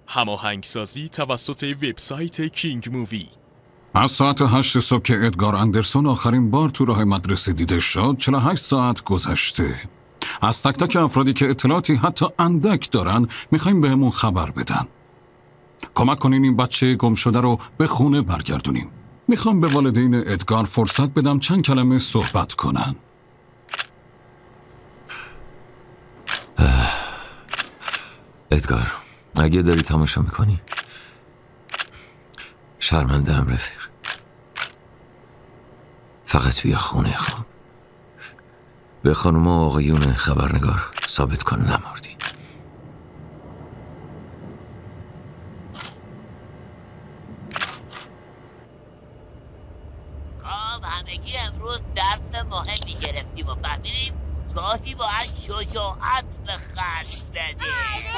هماهنگسازی توسط وبسایت کینگ مووی. از ساعت 8 صبح که ادگار اندرسون آخرین بار تو راه مدرسه دیده شد 48 ساعت گذشته. از تک تک افرادی که اطلاعاتی حتی اندک دارن میخوایم بهمون خبر بدن. کمک کنین این بچه گم شده رو به خونه برگردونیم. میخوام به والدین ادگار فرصت بدم چند کلمه صحبت کنن. ادگار، اگه داری تماشا میکنی شرمنده هم رفیق، فقط بیا خونه خواب به خانوم و آقایون خبرنگار ثابت کن نمردی. خب همگی امروز درس مهمی گرفتیم و فهمیدیم گاهی باید شجاعت به خرج بدیم.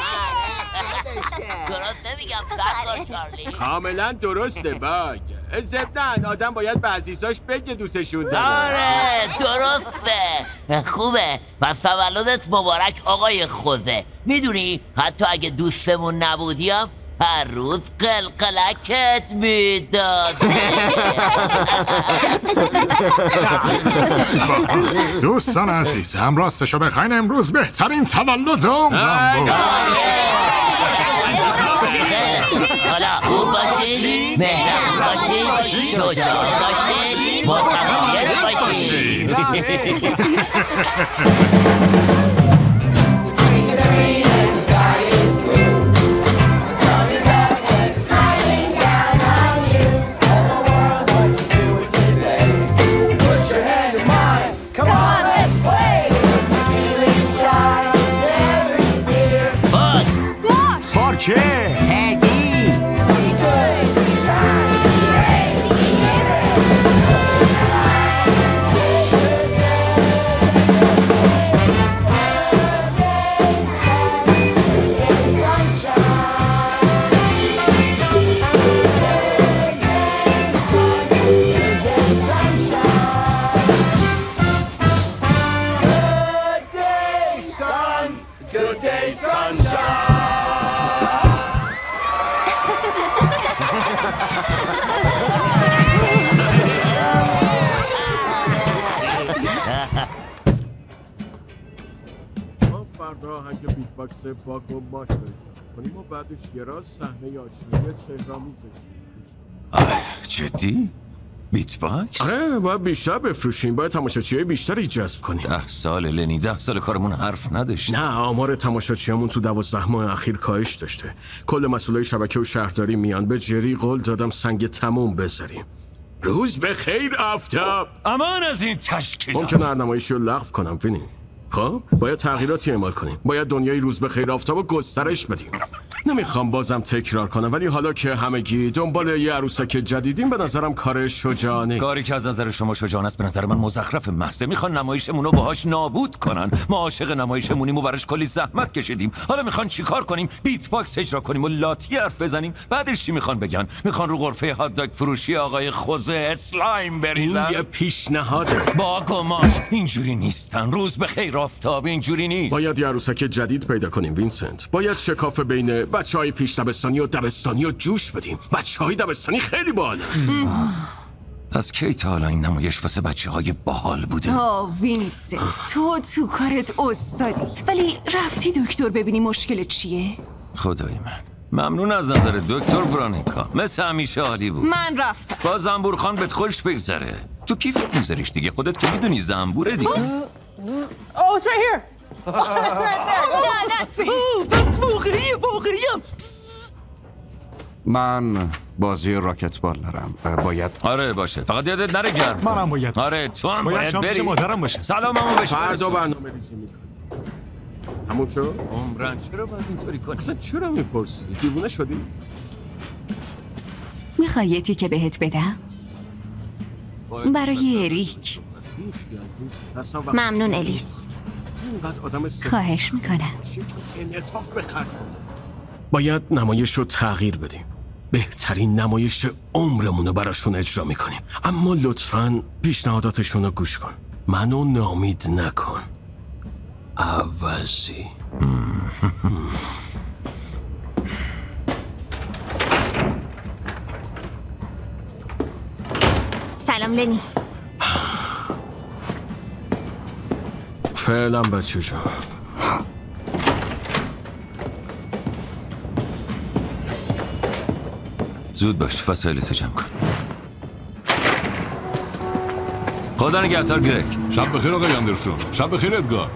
درست نمیگم سرکار چارلی؟ کاملا درسته باگ. ضمناً آدم باید به عزیزاش بگه دوستشون داره. آره درسته. خوبه، پس تولدت مبارک آقای خوزه. میدونی حتی اگه دوستمون نبودیم هر روز قلقلکت میداد. دوستان عزیزم راستشو بخواین امروز بهترین تولد عمرم بود. حالا خوب باشید، مهربون باشید، شجاع باشید، متمایل باشید. فردا آهنگ بیت باکس باگ و ماش رو اجرا کنیم و بعدش یه راست صحنه آشنایی سحرآمیزش. جدی؟ بیت باکس؟ آره باید بیشتر بفروشیم، باید تماشاچیای بیشتری جذب کنیم. 10 سال لنی، 10 سال کارمون حرف نداشت. نه آمار تماشاچیامون تو 12 ماه اخیر کاهش داشته. کل مسئولای شبکه و شهرداری میان، به جری قول دادم سنگ تموم بذاریم. روز به خیر آفتاب. امان از این تشکیلات. ممکنه نمایشی رو لغو کنم وینی. خب باید تغییراتی اعمال کنیم، باید دنیای روز به خیر آفتاب رو گسترش بدیم. نمیخوام بازم تکرار کنم ولی حالا که همگی دنبال یه عروسک جدیدیم به نظرم کار شجاعانه. کاری که از نظر شما شجاعانه است به نظر من مزخرف محضه. میخوان نمایشمون رو باهاش نابود کنن. ما عاشق نمایشمونیم و براش کلی زحمت کشیدیم. حالا میخوان چیکار کنیم؟ بیت باکس اجرا کنیم و لاتی حرف بزنیم. بعدش چی میخوان بگن؟ میخوان رو غرفه هات داگ فروشی آقای خوزه اسلایم بریزن. این یه پیشنهاده. با گماش اینجوری نیستن. روز به خیر آفتاب اینجوری نیست. باید یه عروسک جدید پیدا کنیم وینسنت. باید شکاف بین بچهای پیش دبستانی و دبستانی رو جوش بدیم. بچهای دبستانی خیلی باحالن. از کی تا حالا این نمایش واسه بچه‌های باحال بوده؟ وینسنت تو کارت استادی، ولی رفتی دکتر ببینی مشکل چیه؟ خدای من ممنون از نظر دکتر ورانیکا، مثل همیشه عالی بود. من رفتم. با زنبور خان بهت خوش بگذره. تو کیفت میذاریش دیگه، خودت که میدونی زنبوره دیگه. Oh, it's right here. بس واقعیم. من بازی راکتبال دارم. باید آره باشه، فقط یادت نره گرم. منم باید. آره تو هم باید شام پیش بری. مادرم باشه. سلاممو بهش فردا برنامه ریزی میکنم. همون شو؟ عمرن چرا باید اینطوری کنی؟ اصلا چرا میپرسی؟ دیوونه شدی؟ میخوای یه تیکه بهت بدم؟ برای اریک. ممنون الیس. خواهش میکنم. انعطاف به خرج بده. باید نمایش رو تغییر بدیم. بهترین نمایش عمرمون رو براشون اجرا میکنیم. اما لطفاً پیشنهاداتشون رو گوش کن. منو ناامید نکن. عوضی. سلام لنی. فعلا بچه جان. زود باش، وسایلتو جمع کن. خدا نگهدار گرگ. شب بخیر آقای اندرسون. شب بخیر ادگار.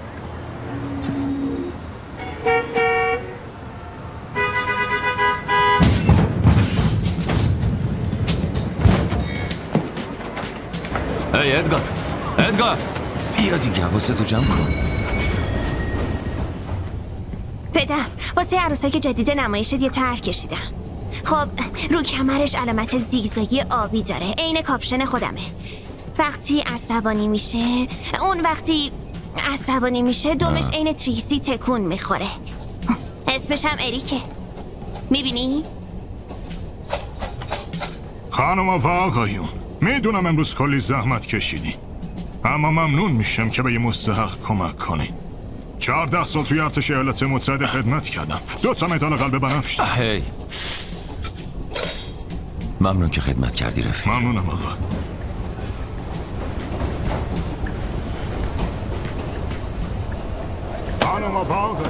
ای ادگار، ادگار بیا دیگه، حواستو جمع کن. پدر، واسه عروسک جدید نمایشت یه طرح کشیدم. خب رو کمرش علامت زیگزاگی آبی داره، عین کاپشن خودمه. وقتی عصبانی میشه دومش عین تریسی تکون میخوره. اسمش هم اریکه. میبینی؟ خانم و آقایون، میدونم امروز کلی زحمت کشیدی، اما ممنون میشم که به یه مستحق کمک کنی. 14 سال توی ارتش ایالات متحده خدمت کردم، 2 تا مدال قلب بنفش. هی ممنون که خدمت کردی رفیق. ممنونم آقا. خانم و آقایون،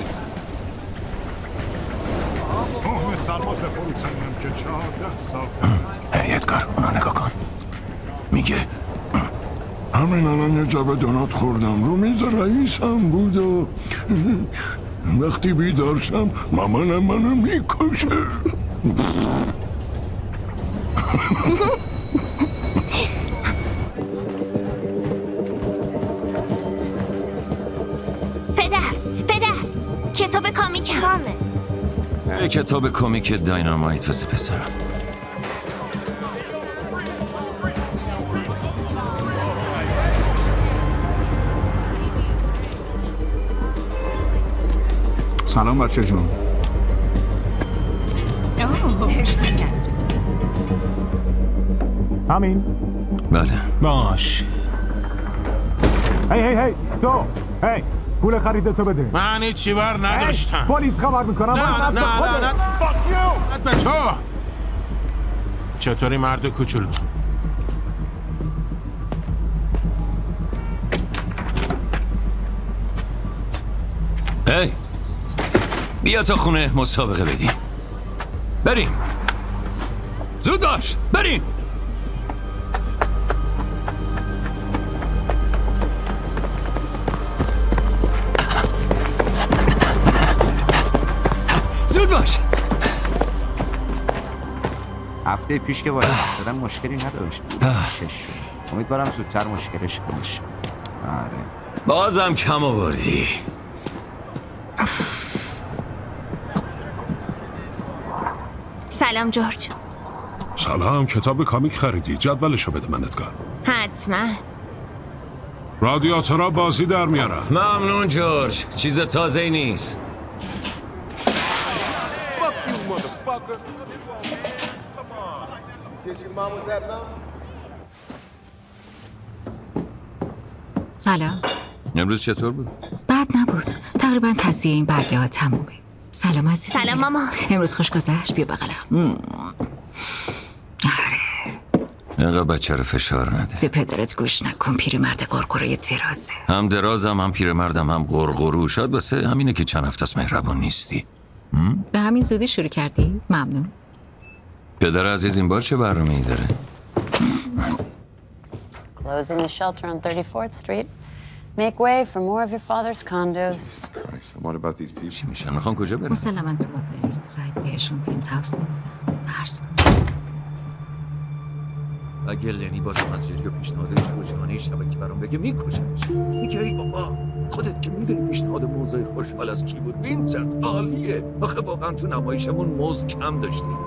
مهم سرباز فروتنیم که 14 سال. هی ادگار، اونا نگاه کن. میگه همین الان یه جا به دونات خوردم، رو میز رئیسم بود و وقتی بیدار شم مامانم منو میکشه. پدر کتاب کامیکم. کتاب کمیک داینامایت واسه پسرم. سلام بچه جون. همین؟ بله. باش. هی پول خریدتو بده. من هیچی بر نداشتم. پلیس خبر میکنم. نه به تو. چطوری مرد کوچولو؟ هی بیا تا خونه مسابقه بدیم. بریم. زود باش، بریم. زود باش. هفته پیش که وارد شدم مشکلی نداشت. امیدوارم زودتر مشکلش حل شه. آره. بازم کم آوردی. سلام جورج. سلام، کتاب کامیک خریدی؟ جدولشو بده من ادگار. حتما. رادیاتورا بازی در میارن. ممنون جورج، چیز تازه‌ای نیست. سلام. امروز چطور بود؟ بد نبود. تقریبا تصحیح این برگه ها تمومه. سلام عزیزم. سلام ماما. امروز خوش گذشت. بیا بغلم. اینقدر بچه رو فشار نده. به پدرت گوش نکن، پیرمرد قرقروی درازه. هم درازم، هم پیرمردم، هم قرقرو. شاید واسه همینه که چند هفته است مهربان نیستی. به همین زودی شروع کردی؟ ممنون. پدر عزیز این بار چه برنامه‌ای داره؟ Closing the shelter on 34th Street. Make way for more of your father's condos. What about these people? چی میشن؟ میخوان کجا برن؟ مسلماً تو بریست سایت بهشون پینت هاوس نمیدم. فرض کن. اگه لنی باز از جریو پیشنهادش رو جهانی شبکه برام بگه میکشم. میگه ای بابا خودت که میدونی پیشنهاد موزای خوشحال از کی بود. وینسنت عالیه. آخه واقعا تو نمایشمون موز کم داشتیم.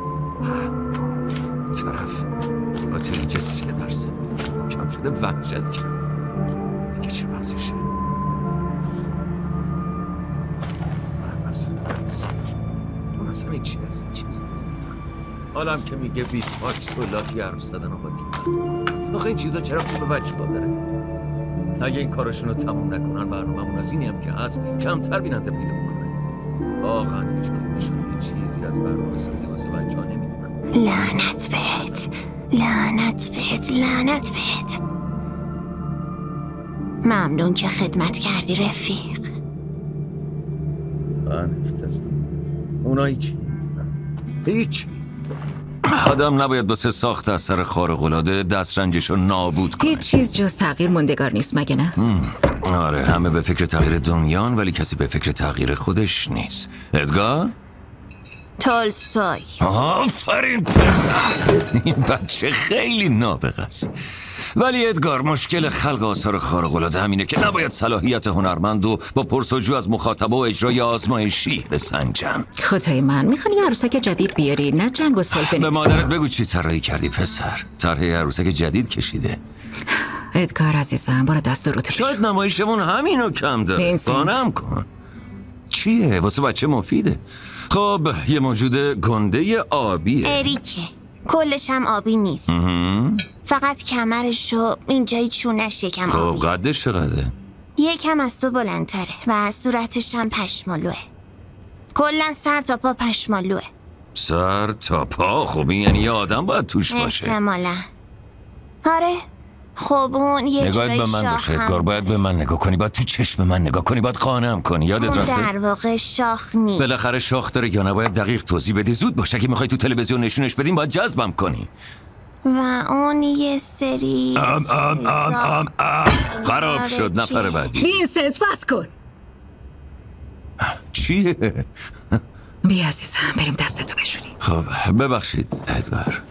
طرف خاطر اینکه 3% کم شده وحشت کرد. دیگه چه وضعشه؟ اون اصلا این چی هست؟ این چیز حالم که میگه بیت باکس و لاتی حرف زدن و قاطی. آخه این چیزا چرا خوب به بچه ها داره؟ اگه این کارشون رو تموم نکنن برنامه‌مون از اینی هم که هست کمتر بیننده پیدا میکنه. واقعا هیچ کدومشون یه چیزی از برنامه سازی واسه بچه ها نمیدونن. لعنت بهت. لعنت بهت، لعنت بهت. ممنون که خدمت کردی رفیق. اونا هیچ آدم نباید بسه ساخت اثر خارق‌العاده دسترنجشو نابود کنه. هیچ چیز جز تغییر موندگار نیست مگه نه؟ آره، همه به فکر تغییر دنیان ولی کسی به فکر تغییر خودش نیست. ادگار؟ تولستوی. آفرین پسر، این بچه خیلی نابغه است. ولی ادگار، مشکل خلق آثار خارق‌العاده همینه که نباید صلاحیت هنرمند و با پرسجو از مخاطبه و اجرای آزمایشی بسنجن. خدای من، میخوانی یه عروسک جدید بیاری نه جنگ و صلح بنویسی؟ به مادرت بگو چی طراحی کردی پسر. طرح عروسک جدید کشیده. ادگار عزیزم، برو دست رو تو. شاید نمایشمون همینو کم داره. قانم کن. چیه؟ واسه بچه مفیده. خب یه موجود گنده آبیه. اریکه. کلش هم آبی نیست. فقط کمرش و اینجای چونش یکم آبی. خب قدش چقدره؟ یکم از تو بلندتره و صورتش هم پشمالوه. کلا سر تا پا پشمالوه. سر تا پا؟ خب این یعنی یه آدم باید توش باشه. احتمالا. آره. خب اون یه نگاهت به من باشه ادگار، باید به من نگاه کنی، باید تو چشم من نگاه کنی، باید قانم کنی. یادت رفته؟ در واقع شاخ نیست. بالاخره شاخ داره یا نباید دقیق توضیح بدی. زود باشه، اگه میخوای تو تلویزیون نشونش بدیم باید جذبم کنی. و اون یه سری خراب شد. نفر بعدی. وینسنت بس کن. چیه؟ بیا عزیزم بریم دستتو بشونیم. خب ببخشید ادگار.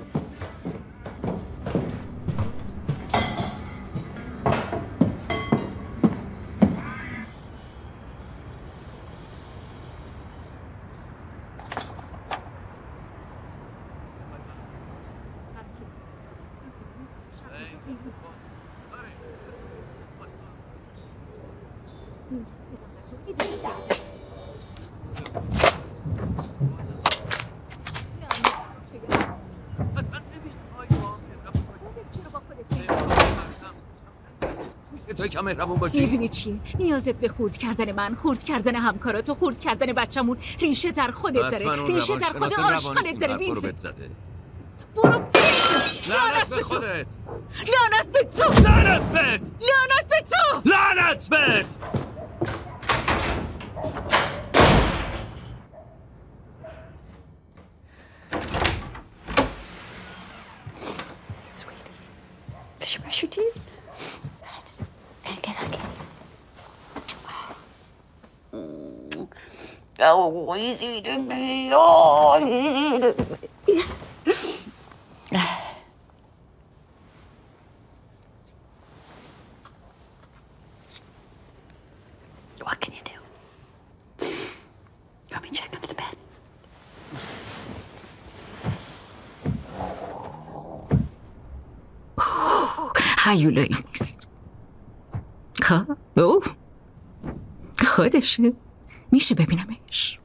میدونی چیه؟ نیازت به خورد کردن من، خورد کردن همکاراتو، خورد کردن بچمون ریشه در خودت داره. ریشه در خود عاشقانت داره. وینسنت برو. لعنت به خودت. لعنت به تو. لعنت بهت. لعنت به تو. لعنت بهت. Did you brush your teeth? Oh, easy to be. Oh, easy to be. What can you do? Let me check under the bed. هیولایی نیست. خب خودشه. میشه ببینمش؟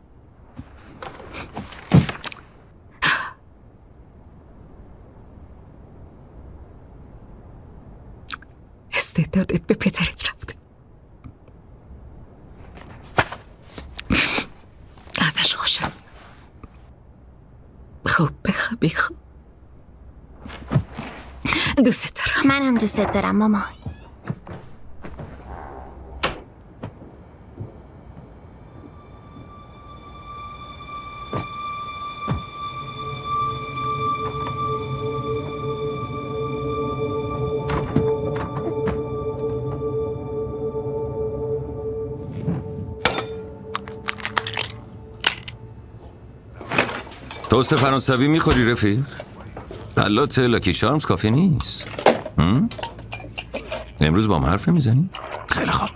استعدادت به پدرت رفته. ازش خوشم. خب بخواب. دوست دارم. منم دوست دارم مامان. توست فرانسوی میخوری رفیق؟ البته لاکی شارمز کافی نیست. امروز با هم حرف میزنی؟ خیلی خوب.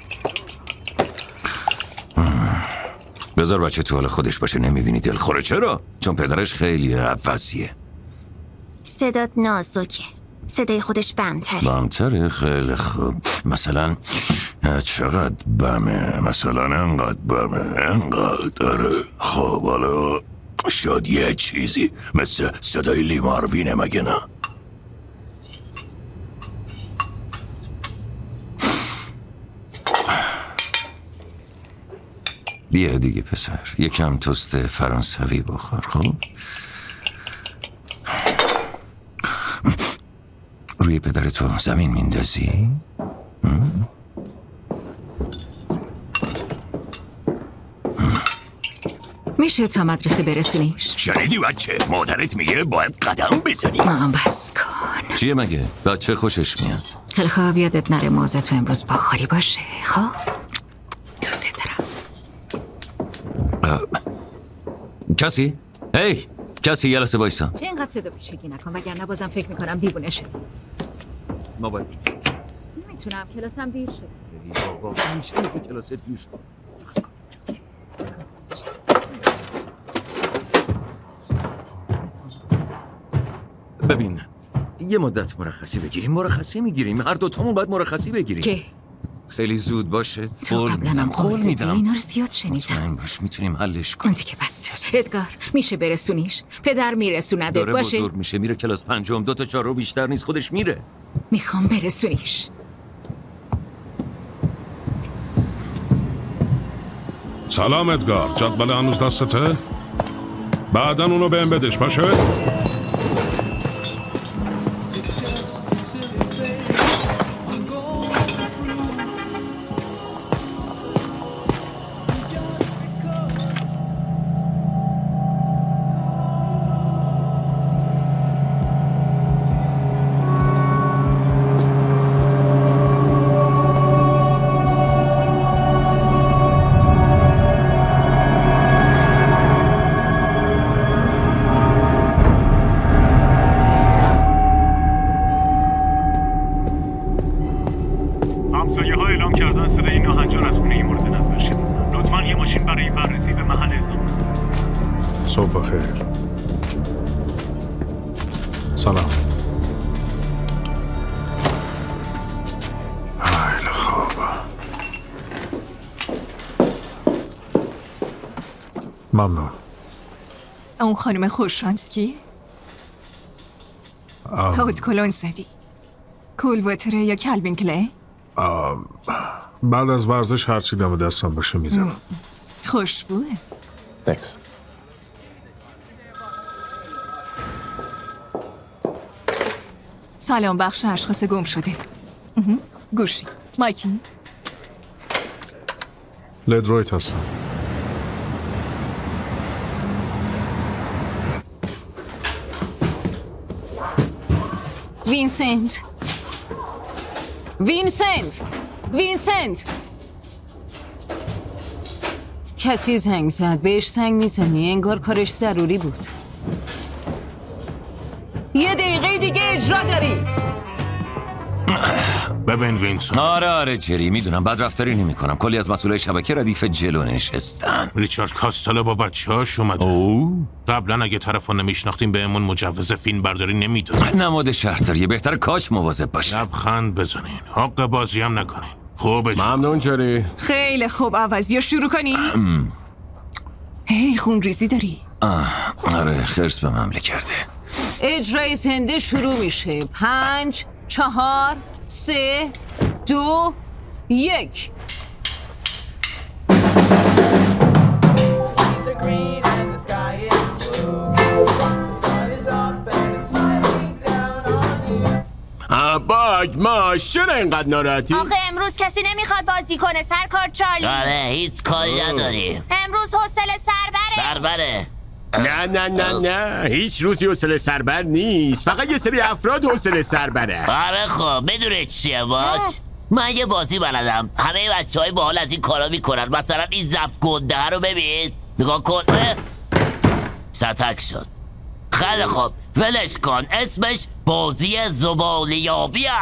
بذار بچه تو حال خودش باشه. نمیبینی دلخوره؟ چرا؟ چون پدرش خیلی عوضیه. صدات نازکه. صدای خودش بمتره. بمتره؟ خیلی خوب. مثلا چقدر بمه؟ مثلا انقدر بمه؟ انقدر. خب حالا شاید یه چیزی مثل صدای لی ماروینه مگه نه؟ بیا دیگه پسر، یکم توست فرانسوی بخور. خب روی پدرتو زمین میندازی؟ میشه تا مدرسه برسونیش؟ شنیدی بچه؟ مادرت میگه باید قدم بزنی. بس کن. چیه مگه؟ بچه خوشش میاد. خیلی خواب یادت نره موزه تو امروز باخاری باشه. خب؟ دوست دارم. کسی؟ هی! کسی یه لحظه وایسا. اینقدر صدا پیشگی نکن وگرنه بازم فکر میکنم دیوونه شدی. موبایل. میتونم کلاسم دیر شد. کلاس دیر شد. ببین یه مدت مرخصی بگیریم. مرخصی میگیریم. هر دوتامون باید مرخصی بگیریم. که؟ خیلی زود باشه. تو قبلا هم قول دادی. اینا رو زیاد شنیدم. باش میتونیم حلش کنیم. دیگه بس. ادگار میشه برسونیش؟ پدر میرسوندت داره باشه. بزرگ میشه میره کلاس پنجم. 2 تا 4 رو بیشتر نیست خودش میره. میخوام برسونیش. سلام ادگار، جدول هنوز دستته؟ بعداً اونو بهم بدش باشه؟ صبح بخیر. سلام. خیلی خوب. ممنون. اون خانم خوششانس کی؟ هات کلون زدی. کول واتره یا کلوین کلی؟ بعد از ورزش هرچی دم دستم باشه میزنم. خوشبوه. Thanks. سلام بخش اشخاص گم شده. گوشی. مایکی. لدرویت هستم. وینسنت. وینسنت. وینسنت. کسی زنگ زد. بهش زنگ میزنی. انگار کارش ضروری بود. 1 دقیقه دیگه اجرا داری. ببین وینسون. آره جری میدونم بد رفتاری نمی کنم. کلی از مسئولای شبکه ردیف جلو نشستن. ریچارد کاستالا با بچه‌هاش اومده. قبلا اگه طرفو نمیشناختیم بهمون مجوز فیلم برداری نمیدادن. نماد شهرداریه. بهتر کاش مواظب باشین. لبخند بزنین. حق بازی هم نکنین. خوبه جون. ممنون جری. خیلی خوب. عوضی شروع کنیم. هی خون ریزی داری. آره خرس به حمله کرده. اجرای زنده شروع میشه. 5 4 3 2 1. باگ ماش چرا اینقدر ناراحتی؟ آخه امروز کسی نمیخواد بازی کنه سرکار چارلی. آره هیچ کاری نداریم. امروز حوصله سربره. بربره. نه هیچ روزی حوصله سربر نیست. فقط یه سری افراد حوصله سربره. آره خب بدونه چیه باش. من یه بازی بلدم. همه بچه‌های باحال از این کارا میکنن. مثلا این ضبط گنده رو ببین. نگاه کن. ستک شد. خیلی خوب ولش کن. اسمش بازی زبالیابیه.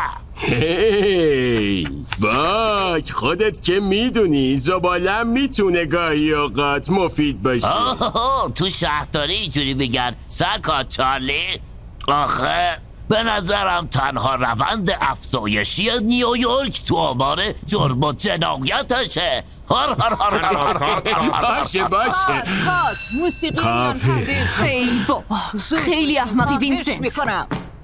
هی باک خودت که میدونی زبالم میتونه گاهی اوقات مفید باشه. تو شهرداری اینجوری بگن سرکار چارلی. آخه به نظرم تنها روند افزایشی نیویورک تو آمار جرم و جنایتشه. باشه موسیقی هی بابا خیلی احمقی وینسنت. میکنم.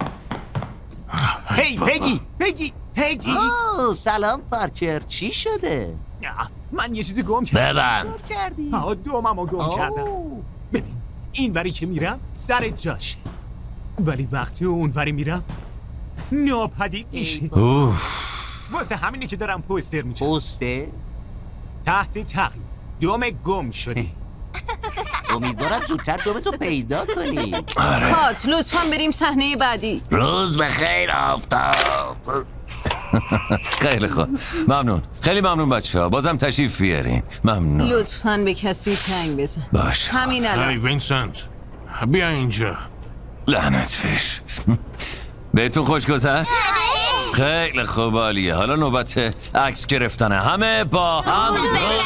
هی پگی. سلام پارکر. چی شده؟ من یه چیزی گم کردم. ببند. دوممو گم کردم. ببین این وری که میرم سر جاشه، ولی وقتی اون وری میرم ناپدید میشه. واسه همینه که دارم پوستر میچسبم. پوستر؟ تحت تقییم دوم گم شده. امیدوارم زودتر دومتو پیدا کنی. کات لطفا بریم صحنه بعدی. روز بخیر آفتاب. خیلی خوب، ممنون. خیلی ممنون بچه‌ها. بازم تشریف بیارین. ممنون. لطفا به کسی تنگ بزن. باشه. همین الان. هی وینسنت بیا اینجا. لعنت فش. بهتون خوش گذشت؟ خیلی خوب، عالیه. حالا نوبت عکس گرفتنه. همه با هم.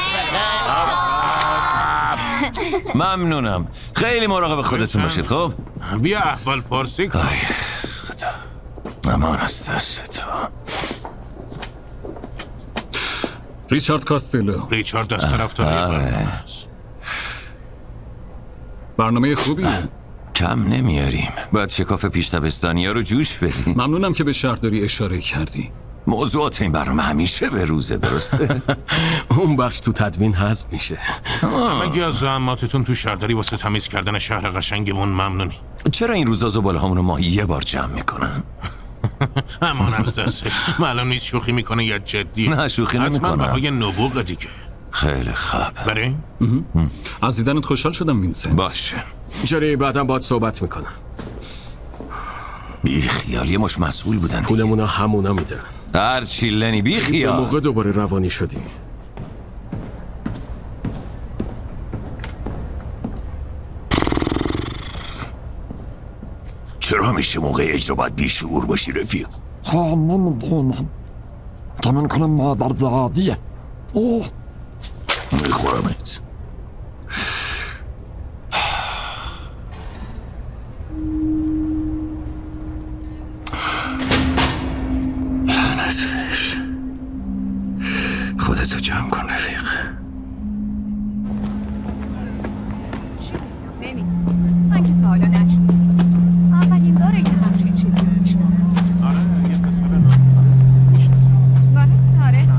ممنونم. خیلی مراقب خودتون باشید. خب بیا احوال پرسی کن. امان از دست تو. ریچارد کاستلو. ریچارد از طرفداری است. برنامه خوبیه. کم نمیاریم. باید شکاف پیش تابستانی‌ها رو جوش بدیم. ممنونم که به شهرداری اشاره کردی. موضوعات این برنامه همیشه به روزه، درسته؟ اون بخش تو تدوین حذف میشه. مگه از زحماتتون تو شهرداری واسه تمیز کردن شهر قشنگمون ممنونی؟ چرا این روزا زباله هامونو ماهی یه بار جمع میکنن؟ امان از دستش. معلوم نیست شوخی میکنه یا جدیه. نه شوخی نمیکنه. حتما بهای نبوغ دیگه. خیلی خوب. برای؟ از دیدنت خوشحال شدم وینسنت. باشه. جری بعدم باید صحبت میکنم. بی خیال، یه مش مسئول بودن. پولمونو همونا میدن. هرچی لنی بی خیال. به موقع دوباره روانی شدی. چرا میشه موقع اجرا باید بیشعور باشی رفیق؟ نمیدونم. تمن کنم مادر زادیه. میخورمت. لعنتش. خودتو جمع کن رفیق. من که تا حالا نشدم. اولین باره که همچین چیزی رو میشنم. آره.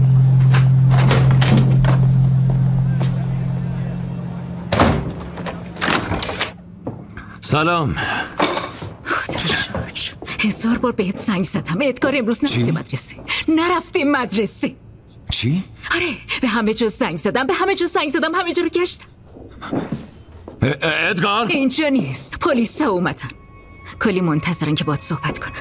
سلام. خدا شکر. 1000 بار بهت زنگ زدم. ادگار امروز نرفته مدرسه. نرفته مدرسه. چی؟ آره، به همه جا زنگ زدم. همه جا رو گشتم. ادگار؟ اینجا نیست. پلیس ها اومدن. کلی منتظرن که باهات صحبت کنن.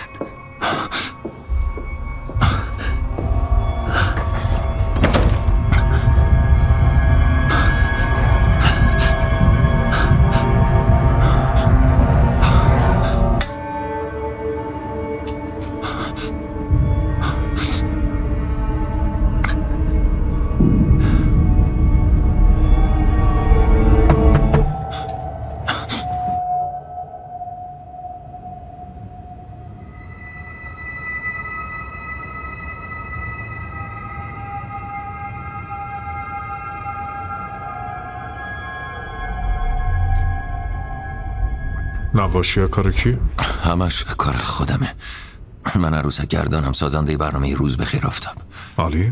نقاشی کار کی؟ همش کار خودمه. من عروسک گردانم، سازنده برنامه روز بخیر آفتاب. عالی.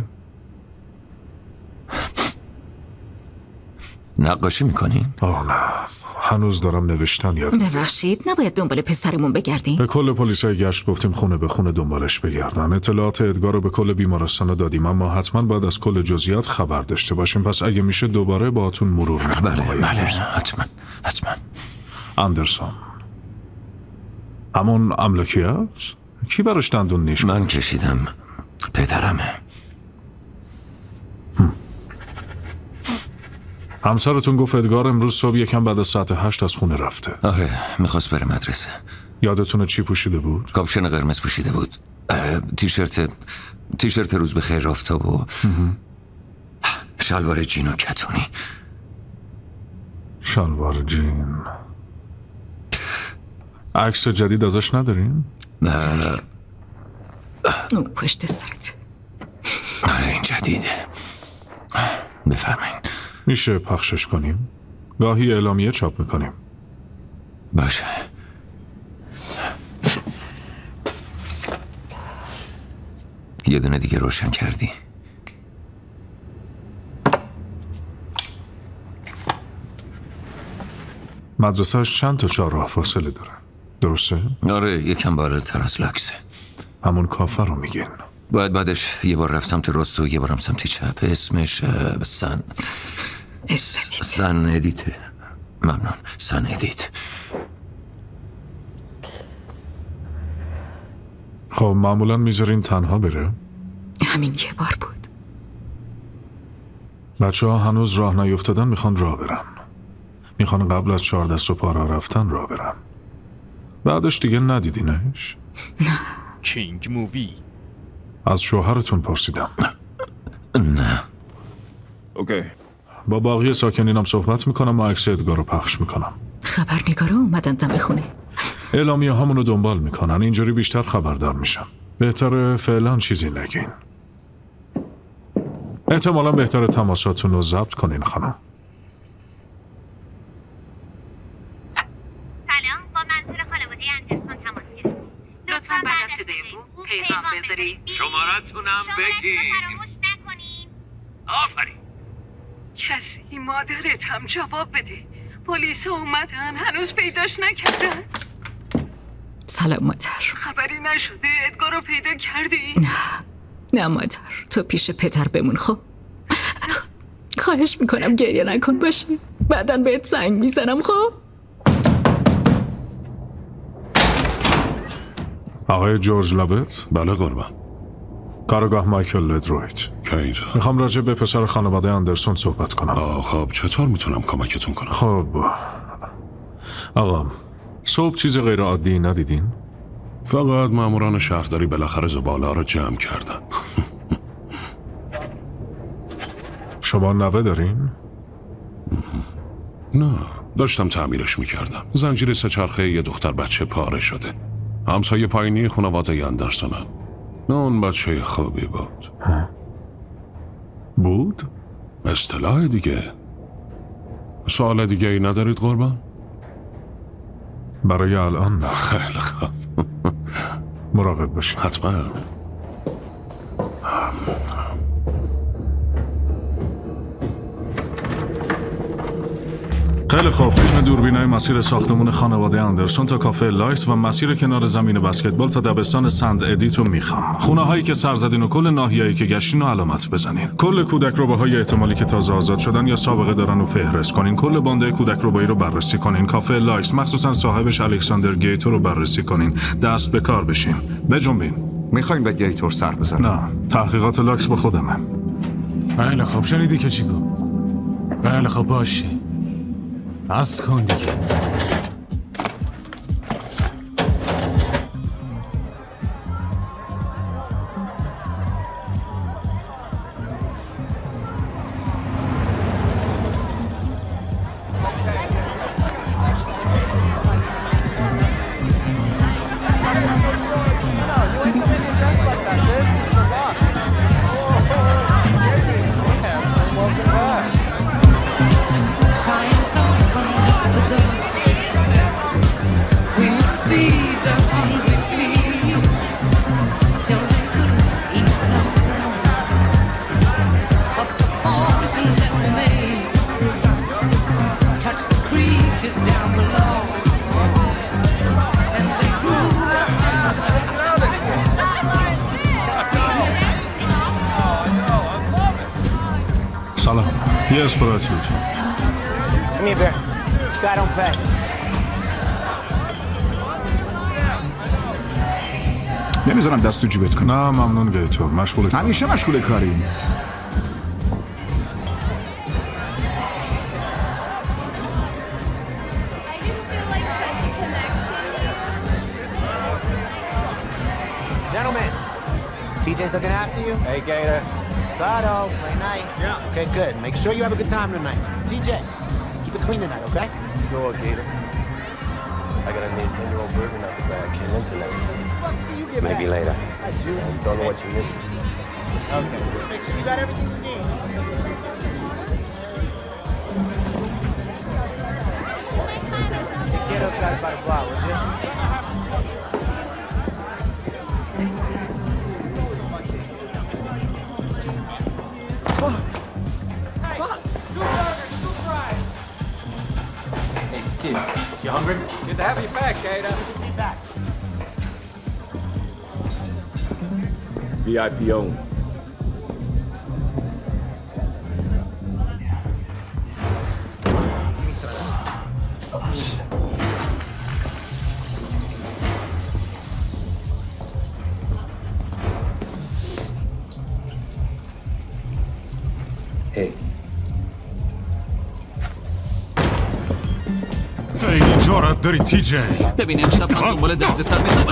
نقاشی میکنین؟ نه، هنوز دارم نوشتن یاد. ببخشید، نباید دنبال پسرمون بگردیم؟ به کل پلیسای گشت گفتیم خونه به خونه دنبالش بگردن. اطلاعات ادگار رو به کل بیمارستان دادیم، اما حتما باید از کل جزئیات خبر داشته باشیم. پس اگه میشه دوباره باهاتون مرور میکنم. بله حتما. اندرسون، همون املاکی هست؟ کی براش دندون نیش؟ من کشیدم. پدرمه. همسرتون گفت ادگار امروز صبح یکم بعد از ساعت 8 از خونه رفته. آره، میخواست بره مدرسه. یادتونه چی پوشیده بود؟ کاپشن قرمز پوشیده بود. تیشرت روز بخیر آفتاب و شلوار جین و کتونی. شلوار جین. عکس جدید ازش نداریم؟ اون پشت سرت. آره این جدیده. بفرمایین. میشه پخشش کنیم؟ گاهی اعلامیه چاپ میکنیم. باشه. یه دونه دیگه روشن کردی. مدرسهش چند تا چهارراه فاصله داره؟ درسته؟ آره یکم بالاتر از لاکسه. همون کافه رو میگین؟ بعدش یه بار رفت سمت راست و یه بارم سمت چپ. اسمش سن ادیته. ممنون. سن ادیت. خب معمولا میذارین تنها بره؟ همین یه بار بود. بچه ها هنوز راه نیفتادن، میخوان راه برن. میخوان قبل از 14 صبح راه رفتن راه برن. بعدش دیگه ندیدینش؟ نه. کینگ مووی. از شوهرتون پرسیدم. نه. اوکی. با باقی ساکنینم صحبت میکنم و عکس ادگار رو پخش میکنم. خبرنگارا اومدن دم خونه. اعلامیه همون رو دنبال میکنن، اینجوری بیشتر خبردار میشم. بهتره فعلا چیزی نگین. احتمالا بهتره تماساتون رو ضبط کنین خانم. سلام، با منظور خانواده اندرسون تماس گرفت. لطفاً بعد از صدای بو پیغام بذارید. شمارتونم بگید. فراموش نکنین. آفرین. کسی مادرت هم جواب بده. پلیس اومدن، هنوز پیداش نکردن. سلام مادر. خبری نشده؟ ادگار رو پیدا کردی؟ نه مادر، تو پیش پدر بمون. خب خواهش میکنم گریه نکن باشه، بعداً بهت زنگ میزنم. خب آقای جورج لاوت؟ بله قربان. کارگاه مایکل لدرویت. که اینجا؟ میخوام راجع به پسر خانواده اندرسون صحبت کنم. خب چطور میتونم کمکتون کنم؟ خب آقا، صبح چیز غیر عادی ندیدین؟ فقط ماموران شهرداری بالاخره زباله رو جمع کردن. شما نوه دارین؟ نه، داشتم تعمیرش میکردم. زنجیر سه چرخه یه دختر بچه پاره شده. همسایه پایینی خانواده اندرسونن. اون بچه خوبی بود. بود؟ اصطلاح دیگه. سوال دیگه ای ندارید قربان؟ برای الان نه. خیلی خوب. مراقب باشید. حتما. خیلی خوب، فیلم دوربینای مسیر ساختمون خانواده اندرسون تا کافه لایس و مسیر کنار زمین بسکتبال تا دبستان سند ادیت رو میخوام. خونه هایی که سر زدین و کل ناحیه‌ای که گشتین رو علامت بزنین. کل کودک رباهای احتمالی که تازه آزاد شدن یا سابقه دارن رو فهرست کنین. کل بانده کودک ربایی رو بررسی کنین. کافه لایس مخصوصا صاحبش الکساندر گیتور رو بررسی کنین. دست به کار بشین. بجنبین. میخواین به گیتور سر بزنین؟ نه، تحقیقات لاکس با خودمه. بله خب، شنیدی که چی گفت؟ بله خب باشه، بس کن دیگه. سلام. یه اسپرایت لطفا. Come here, Bear. This guy don't pay. نمیذارم دست تو جیبت کنم. نه ممنون گیتور، مشغول کاری. همیشه مشغول کاریم. Gentlemen, TJ's looking after you. Hey, Gator. Vado, play nice. Yeah. Okay, good. Make sure you have a good time tonight. TJ, keep it clean tonight, okay? Sure, Gator. I got a 18-year-old bourbon out the back. Came in tonight. What do you give Maybe back? later. Hi, Jude. Don't know what you're missing. Okay. Make sure you got everything you need. Take care of those guys by the bar, would you? You hungry? Good to have you back, Gator. VIP only. خیلی جرأت داری تی جی. ببین امشب من دنبال دردسر نیستم.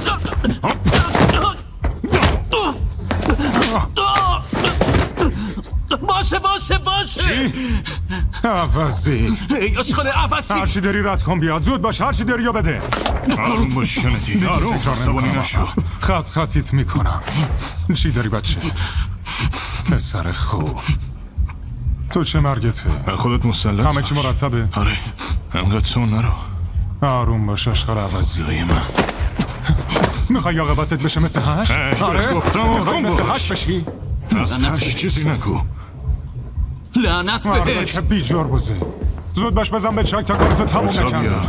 باشه چی؟ عوضی ای اشخال عوضی. هرچی داری رد کن بیاد. زود باش هرچی داری یا بده. آروم باش کندی. آروم عصبانی نشو. خطیت میکنم. چی داری بچه؟ پسر خوب. تو چه مرگته؟ خودت مسلط همه چی مرتبه؟ آره. انقدر سون نرو. آروم باش اشخال عوضی. من میخوای عاقبتت بشه مثل هشت؟ آره گفتم آروم باش. مثل هشت بشی؟ از هشت چیزی نگو. لعنت بهت. که بی جربوزه. زود باش بزن به چک تا کارتو تموم نکردم.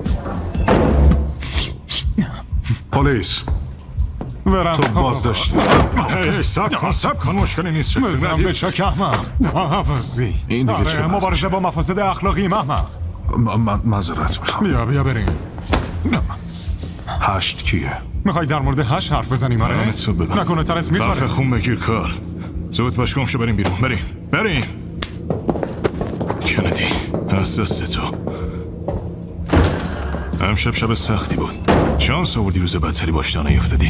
پلیس تو بازداشتی. سب کن مشکلی نیست. بزن به چک احمق. عوضی. این دیگه چه مبارزه با مفاسد اخلاقی احمق. معذرت میخوام. بیا بریم. 8 کیه؟ میخوای در مورد 8 حرف بزنیم؟ آره نکنه ترس میخوره. خفه خون بگیر کار. زود باش گم شو بریم بیرون. بریم کندی از دست تو. امشب شب سختی بود. شانس آوردی روز بدتری باش نیفتادی.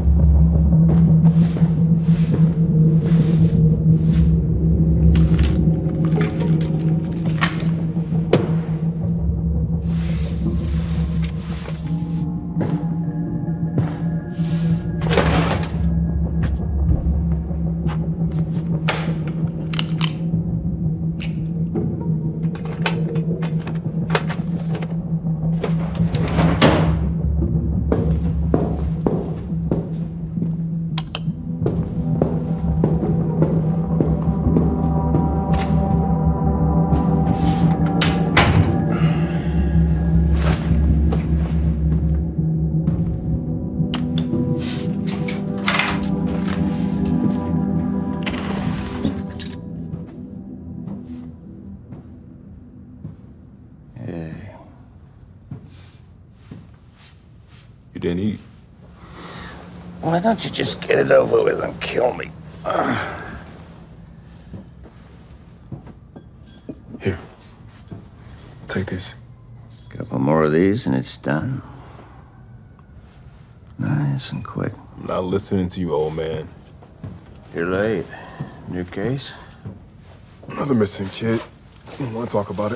Didn't eat. Why don't you just get it over with and kill me? Here. Take this. Couple more of these and it's done. Nice and quick. I'm not listening to you, old man. You're late. New case? Another missing kid. I don't want to talk about it.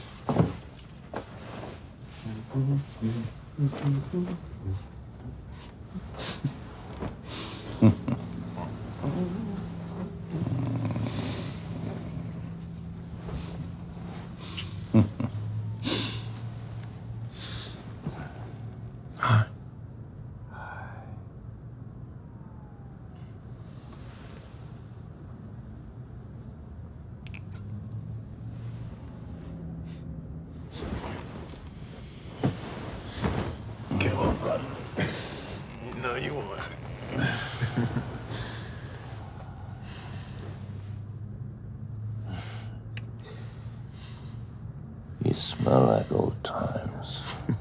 You smell like old times.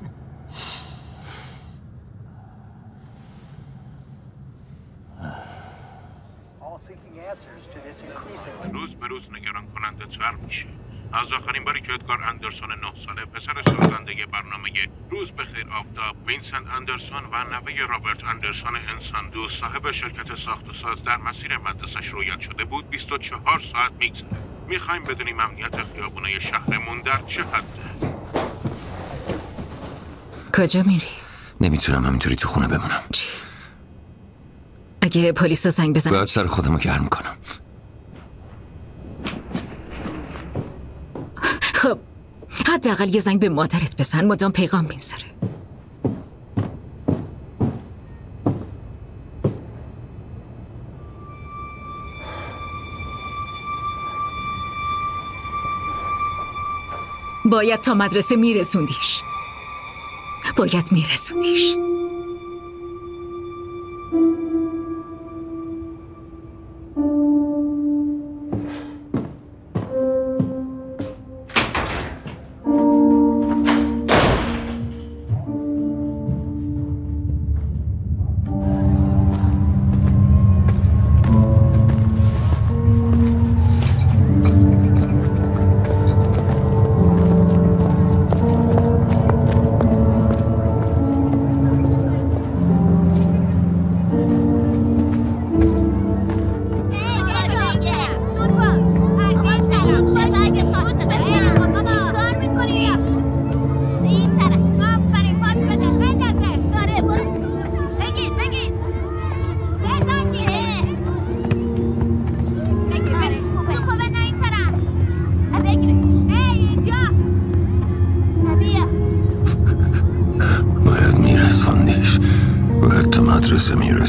روز به روز نگران کننده تر میشه. از آخرین باری که ادگار اندرسون 9 ساله پسر سازنده برنامه روز بخیر آفتاب وینسنت اندرسون و نوه رابرت اندرسون انسان دوست صاحب شرکت ساخت و ساز در مسیر مدرسش رویت شده بود 24 ساعت میگذره. میخوایم بدونیم امنیت خیابونای شهرمون در چه حده. کجا میری؟ نمیتونم همینطوری تو خونه بمونم. چی؟ اگه پلیس زنگ بزنه باید سر خودمو گرم کنم. خب حداقل یه زنگ به مادرت بزن، مدام پیغام میذاره. باید تا مدرسه میرسوندیش. باید میرسوندیش.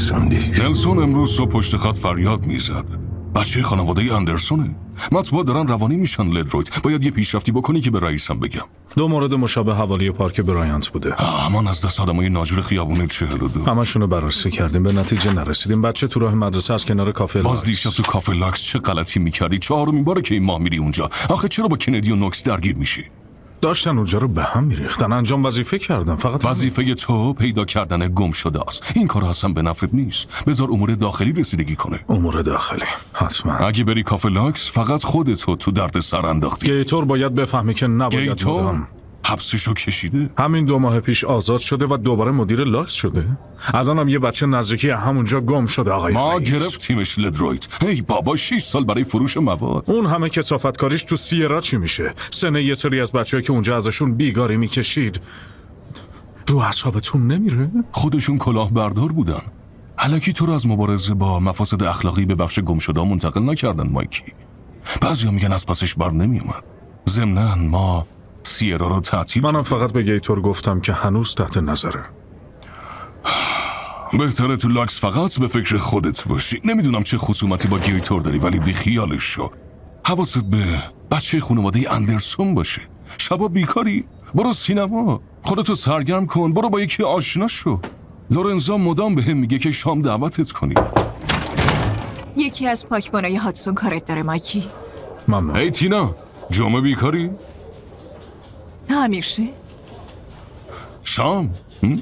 رسوندی؟ نلسون امروز صبح پشت خط فریاد میزد. بچه خانواده اندرسونه. مطبوعات دارن روانی میشن لدرویت. باید یه پیشرفتی بکنی که به رئیسم بگم. 2 مورد مشابه حوالی پارک برایانت بوده. امان از دست آدمای ناجور خیابون 42. همشونو بررسی کردیم، به نتیجه نرسیدیم. بچه تو راه مدرسه از کنار کافه باز دیشب تو کافه لاکس چه غلطی میکردی؟ 4مین باره که این ماه میری اونجا. آخه چرا با کندی و نوکس درگیر میشی؟ داشتن اونجا رو به هم میریختن. انجام وظیفه کردم. فقط وظیفه تو پیدا کردن گم شده است. این کار اصلا به نفعت نیست. بذار امور داخلی رسیدگی کنه. امور داخلی حتما. اگه بری کافه لاکس فقط خودتو تو درد سر انداختی. گیتور باید بفهمی که نباید مدام حبسشو کشیده. همین 2 ماه پیش آزاد شده و دوباره مدیر لاکس شده. الانم یه بچه نزدیکی همونجا گم شده. آقای ما گرفتیمش لدرویت. هی بابا 6 سال برای فروش مواد. اون همه کثافتکاریش تو سیرا چی میشه؟ سنه یه سری از بچه‌ها که اونجا ازشون بیگاری میکشید رو اعصابتون نمیره؟ خودشون کلاهبردار بودن. الکی تو رو از مبارزه با مفاسد اخلاقی به بخش گم شده منتقل نکردن مایکی. بعضیا میگن از پسش بر نمیومد. ضمناً ما سیرا رو تعطیل. منم فقط به گیتور گفتم که هنوز تحت نظره. بهتره تو لاکس فقط به فکر خودت باشی. نمیدونم چه خصومتی با گیتور داری ولی بیخیالش شو. حواست به بچه خانواده اندرسون باشه. شبا بیکاری؟ برو سینما. خودتو سرگرم کن. برو با یکی آشنا شو. لورنزا مدام بهم میگه که شام دعوتت کنی. یکی از پاکبانای هاتسون کارت داره مایکی. ممنون. ای تینا، جمعه بیکاری؟ همیشه. شام؟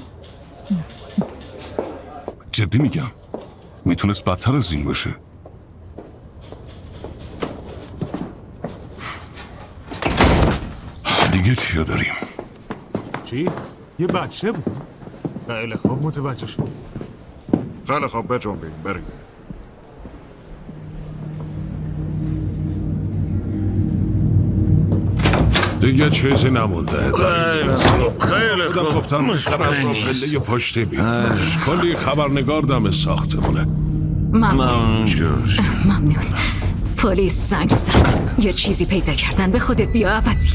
جدی میگم. میتونست بدتر از این باشه. دیگه چیا داریم؟ چی؟ یه بچه بود؟ خیلی خوب متوجه شد. خیلی خوب بجنبیم بریم. دیگه چیزی نمونده. خیلی خوب گفتم طرف رو پله پشتی بیاد. کلی خبرنگار دم ساختمونه. ممنون. پلیس زنگ زد. یه چیزی پیدا کردن. به خودت بیا عوضی.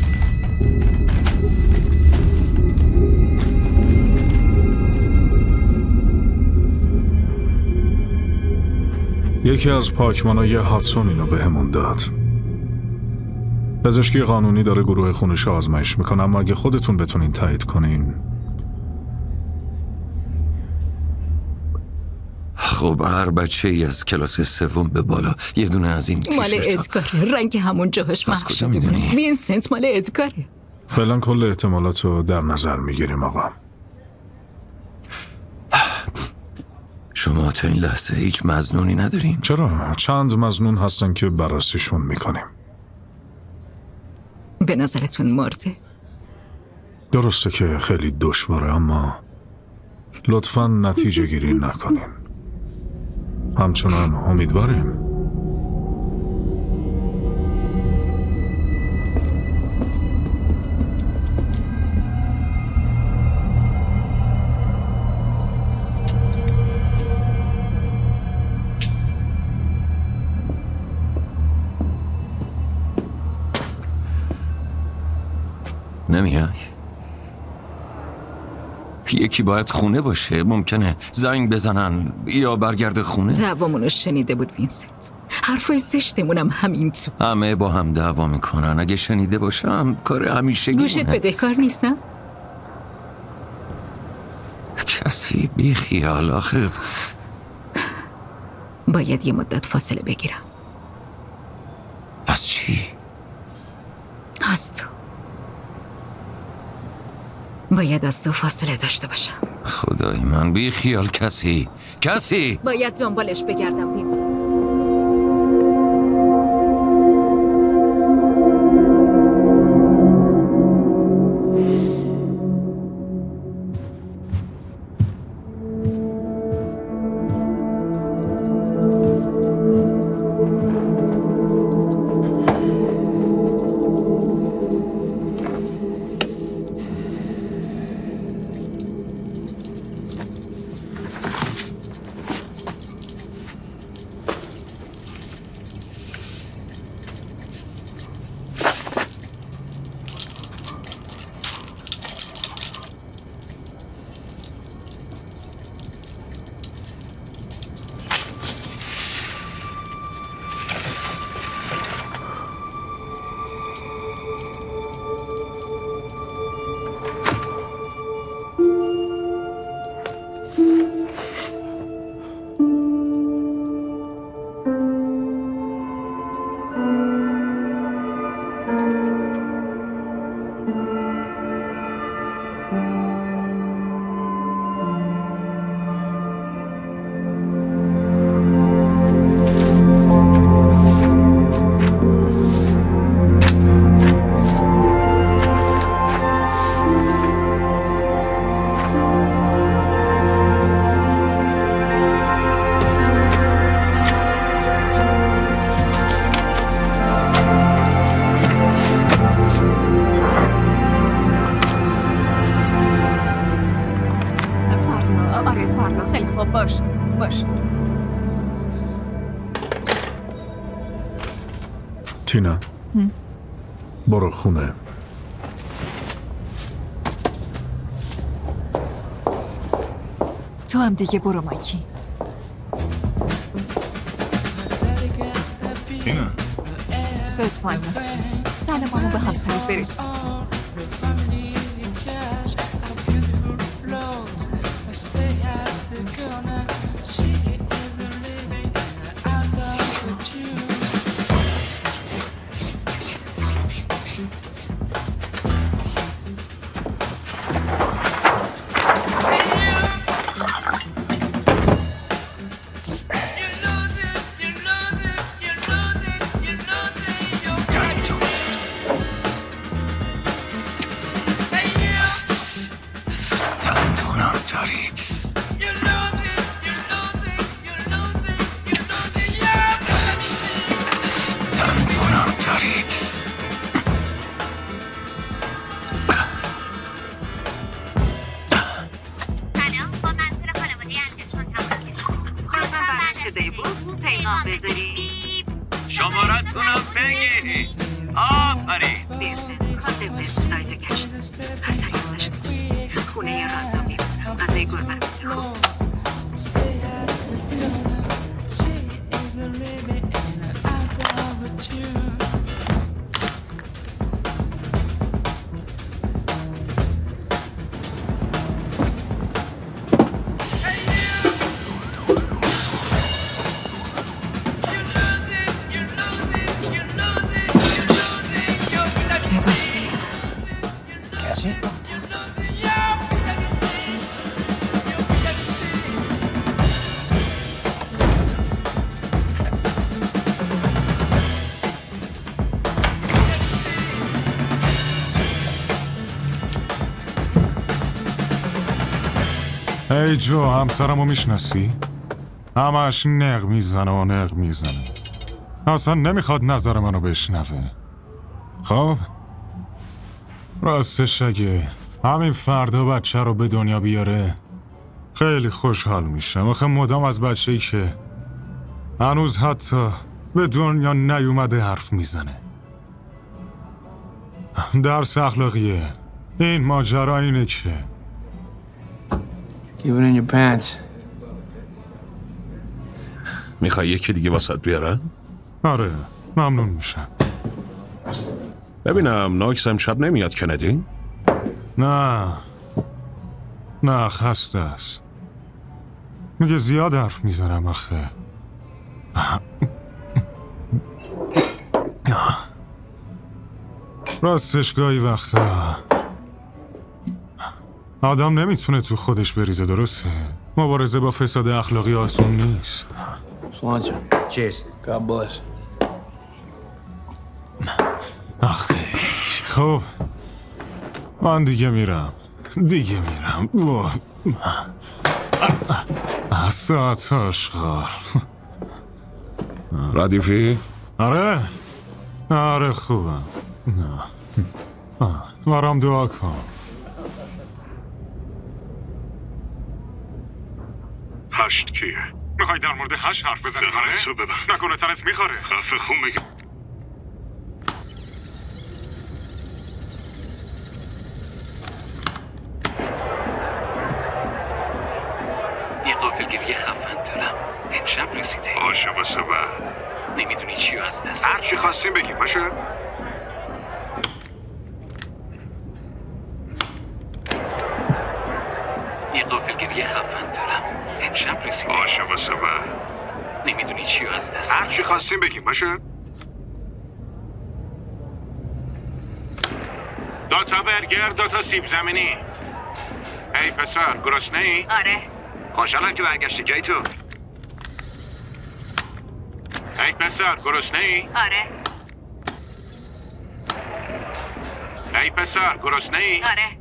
یکی از پاکمانای هاتسون اینو بهمون داد. پزشکی قانونی داره گروه خونش آزمایش میکنه، اما اگه خودتون بتونین تایید کنین. خب هر بچه ای از کلاس 3 به بالا یه دونه از این مال تیشرت ادگاره. رنگ همون جاهاش محو شده بود. وینسنت مال ادگاره. فعلا کل احتمالات رو در نظر میگیریم آقا. شما تا این لحظه هیچ مظنونی ندارین؟ چرا؟ چند مظنون هستن که بررسیشون میکنیم. به نظرتون مرده؟ درسته که خیلی دشواره، اما لطفاً نتیجه گیری نکنیم. همچنان امیدواریم. نمیای؟ یکی باید خونه باشه. ممکنه زنگ بزنن یا برگرده خونه. دعوامونو شنیده بود وینسنت. حرفای زشتمونم همین تو. همه با هم دعوا میکنن. اگه شنیده باشم کار همیشگی گوشت بدهکار نیستم؟ کسی بی خیال. آخه باید یه مدت فاصله بگیرم. از چی؟ از تو. باید از تو فاصله داشته باشم. خدای من بی خیال. کسی باید دنبالش بگردم وینسنت. تینا برو خونه. تو هم دیگه برو مایکی. تینا زود وای نفس. سلاممو به همسرت برسون. شمارتونم بگی. آفرین. خاطر وبسایت گشت. حسن ازش خونه راندامی بودم. غذای گربه خوب. ای جو، همسرمو میشناسی؟ همش نق میزنه و نق میزنه. اصلا نمیخواد نظر منو بشنوه. خب راستش اگه همین فردا بچه رو به دنیا بیاره خیلی خوشحال میشم. آخه مدام از بچه‌ای که هنوز حتی به دنیا نیومده حرف میزنه. درس اخلاقیه. این ماجرا اینه که Keep it in your pants. میخوای یکی دیگه واسط بیارن؟ آره ممنون میشم. ببینم ناکس امشب نمیاد کندی؟ نه خسته است. میگه زیاد حرف میزنم آخه. راستش گاهی وقتا آدم نمیتونه تو خودش بریزه. درسته؟ مبارزه با فساد اخلاقی آسون نیست. Cheers. God bless. آخه خب من دیگه میرم. وای ساعت آشغال. ردیفی؟ آره خوبم. برام دعا کن. هشت کیه؟ میخوای در مورد هشت حرف بزنی؟ دهنتو ببن. نکنه تنت میخوره. خفه خون میگه. یه غافلگیری خفن دارم. امشب رسیده. باشه واسه بعد. نمیدونی چی از دست. هر چی خواستیم بگیم باشه؟ یه غافلگیری خفن دارم. امشب رسیده. باشه واسه بعد. نمیدونی چی از دست. هر چی خواستیم بگیم باشه؟ 2 تا برگر 2 تا سیب زمینی. ای پسر گرسنه ای؟ آره. خوشحالم که برگشتی گیتو. ای پسر گرسنه ای؟ آره. ای پسر گرسنه ای؟ آره.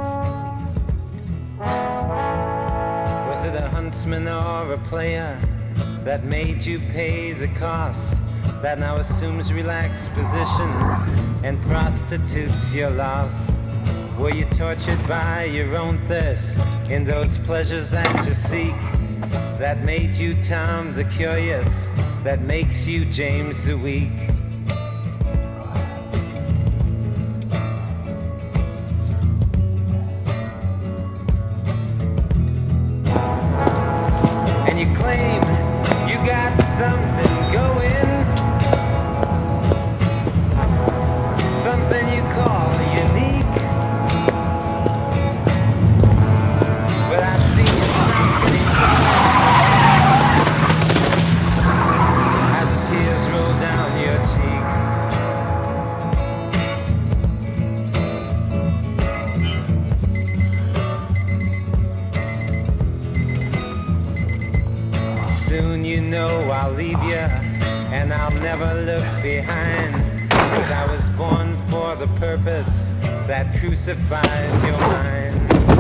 Or a player that made you pay the cost, that now assumes relaxed positions and prostitutes your loss. Were you tortured by your own thirst in those pleasures that you seek, that made you Tom the Curious, that makes you James the Weak? And you claim you got something going, something you call unique, but I see you as the tears roll down your cheeks. Soon you know I'll leave you, and I'll never look behind, 'cause I was born for the purpose that crucifies your mind.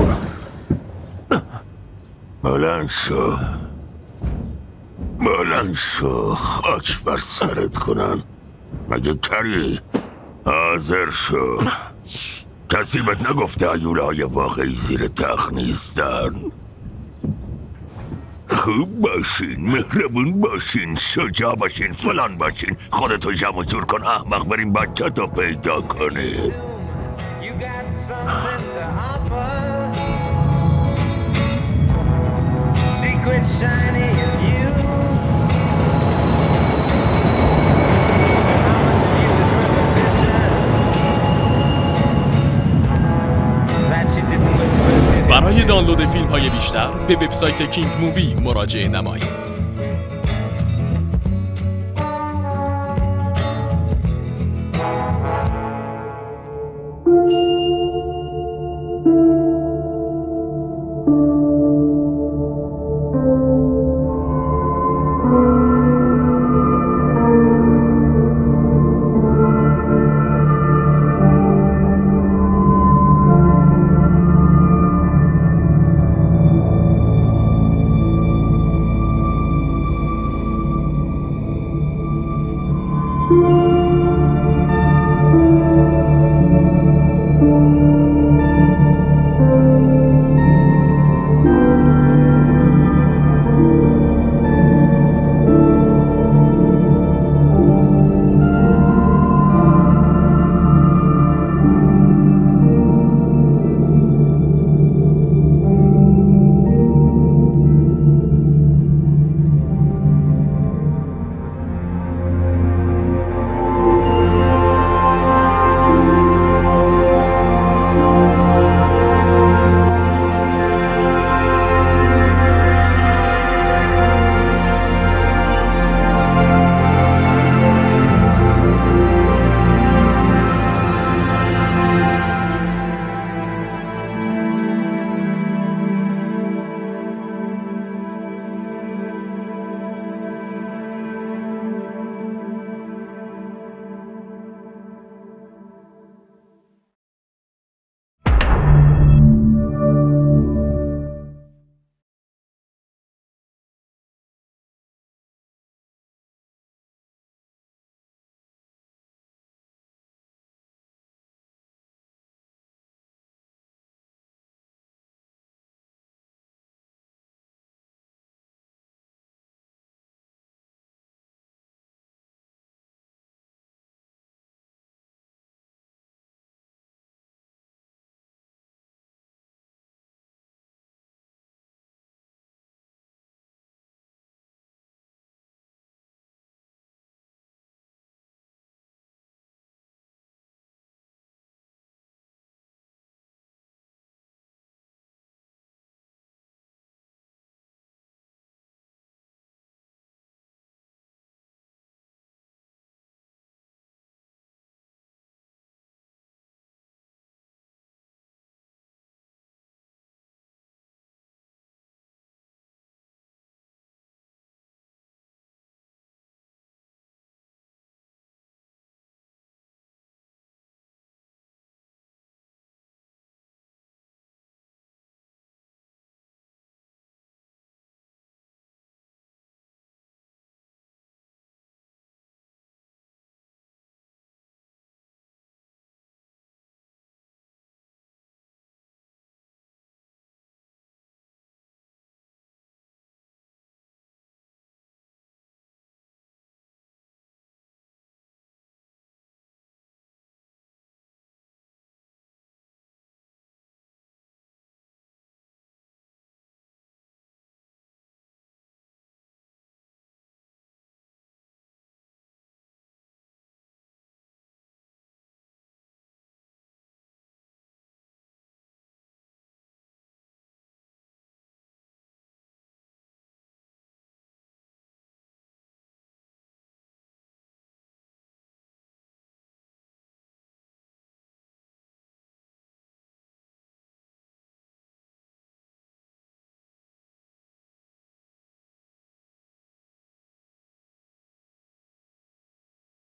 بلند شو خاک بر سرت کنن. مگه کری؟ حاضر شو. کسی بهت نگفته هیولای واقعی زیر تخت نیستن؟ خوب باشین، مهربون باشین، شجاع باشین، فلان باشین. خودتو جمع جور کن احمق، بریم بچه تو پیدا کنی. Secret shiny in you. How much of you is repetition that you didn't whisper to? برای دانلود فیلم‌های بیشتر به وبسایت کینگ مووی مراجعه نمایید.